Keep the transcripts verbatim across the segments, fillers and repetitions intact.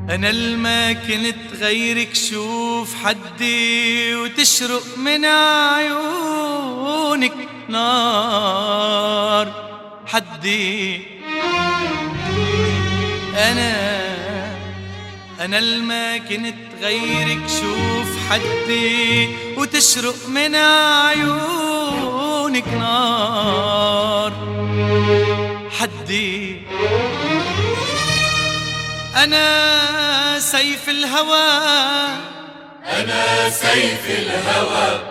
أنا الما كنت غيرك شوف حدي وتشرق من عيونك نار حدي. أنا أنا الما كنت غيرك شوف حدي وتشرق من عيونك نار حدي. أنا سيف الهوى أنا سيف الهوى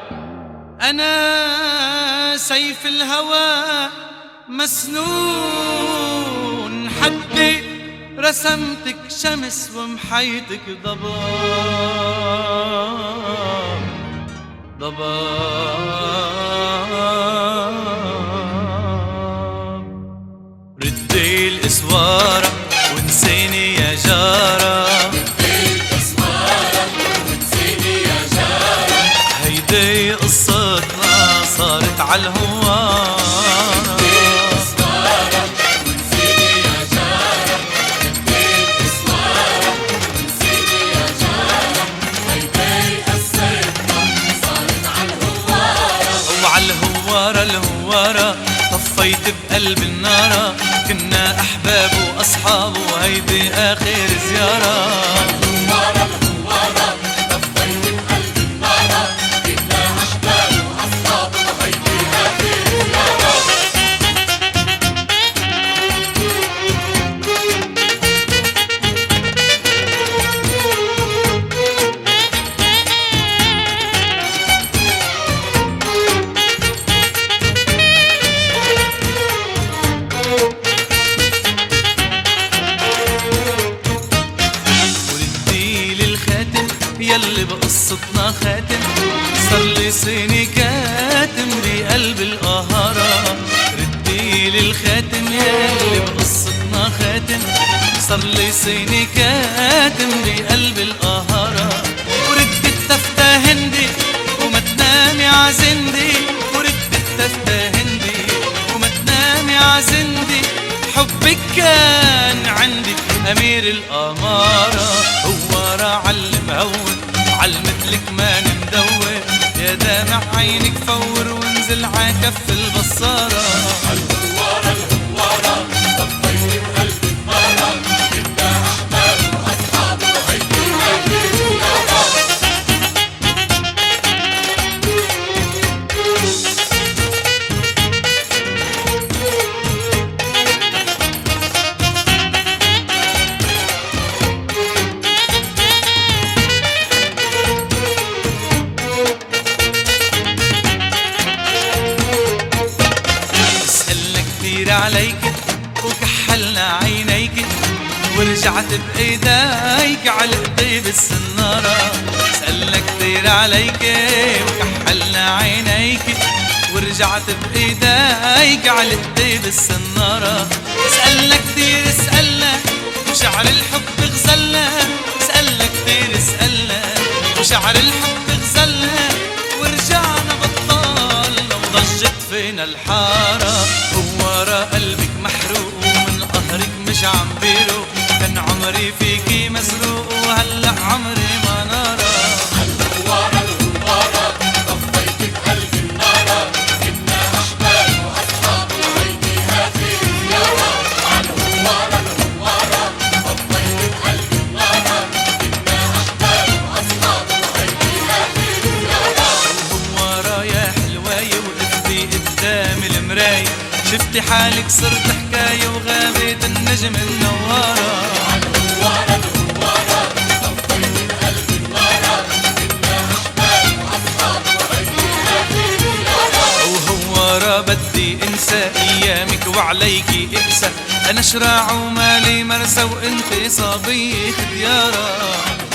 أنا سيف الهوى مسنون حدي. رسمتك شمس ومحيتك ضباب ضباب. ردي الإسوارة ونسيني يا جارة، ردي الإسوارة ونسيني يا جارة. هيدي قصتنا صارت عالهوارة. الهوارة الهوارة طفيت بقلب النارة، كنا أحباب وأصحاب وهيدي آخر زيارة. الهوارة الهوارة طفيت بقلب النارة، كنا أحباب وأصحاب وهيدي آخر زيارة. يلي بقصتنا خاتم صارلي سني كاتم بقلب القهرة. رديلي الخاتم يلي بقصتنا خاتم صارلي سني كاتم بقلب القهرة. وردي التفتة هندي وما تنامي عزندي، وردي التفتة هندي وما تنامي عزندي. حبك كان عندي أمير الأمارة، هوارة علم هون علمتلك ما مدور. يا دامع عينك فور وانزل عكف البصارة. الهوارة الهوارة طفيت بقلب النارة، كنا أحباب وأصحاب وهيدي آخر زيارة. عليك وكحلنا عينيك ورجعت بإيديك على قضيب السنارة. سألنا كتير عليك وكحلنا عينيك ورجعت بإيديك على قضيب السنارة. سألنا كتير سألنا وشعر الحب غزلنا، سألنا كتير سألنا وشعر الحب غزلنا. ورجعنا بطالنا وضجت فينا الحارة. هوارة قلبك محروق ومن قهرك مش عم بيروق، كان عمري فيكي مسروق وهلأ عمري ما نارى. الهوارة الهوارة طفيت بقلب النارة، كنا أحباب وأصحاب وهيدي آخر زيارة. الهوارة الهوارة طفيت بقلب النارة، كنا أحباب وأصحاب وهيدي آخر زيارة. الهوارة يا حلواية وقفتي قدام المراية، شفتي حالك صرت حكاية وغابت النجم النوارة. الهوارة الهوارة طفيت بقلب النارة، كنا أحباب وأصحاب وهيدي آخر زيارة. وهوارة بدي انسى ايامك وعليكي اقسى، انا شراع ومالي مرسى وانتي صبية ديارة.